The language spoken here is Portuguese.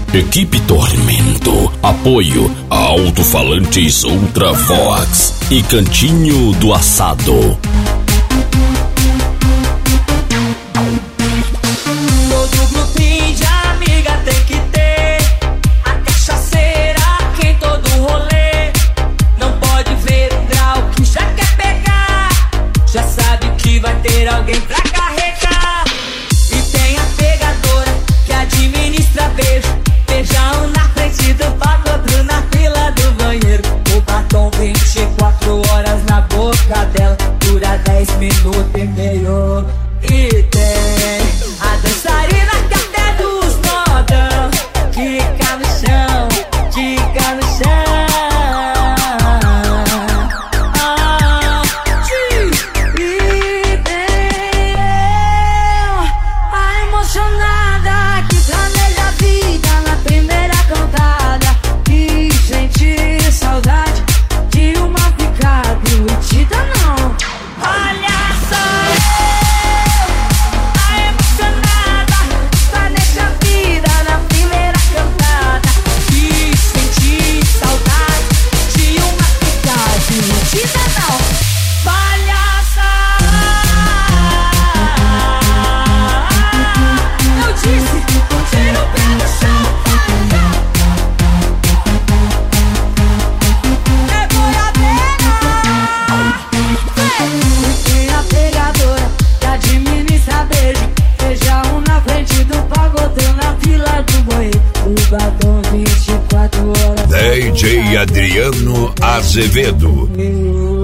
Equipe Tormento. Apoio Alto-Falantes Ultra Vox e Cantinho do Assado. Todo grupinho de amiga tem que ter a cachaceira que em todo rolê. Não pode ver o grau que já quer pegar. Já sabe que vai ter alguém pra carregar. E tem a pegadora que administra beijo. Beijão na frente do pagodro, na fila do banheiro. O batom 24 horas na boca dela, dura 10 minutos e meio. E tem a dançarina que até dos modão quica no chão, quica no chão. E tem eu, a emocionada que planeja a vida na primeira cantada e sente saudade de uma ficar divertida não. Olha só eu, a emocionada, planeja a vida na primeira cantada e senti saudade de uma ficar divertida não. Palhaçada, eu disse, tira o pé do chão. É boiadeira. Tem a pegadora que administra beijo. Beijão na frente do pagodão, na fila do banheiro. O batom 24 horas. DJ Adriano Azevedo.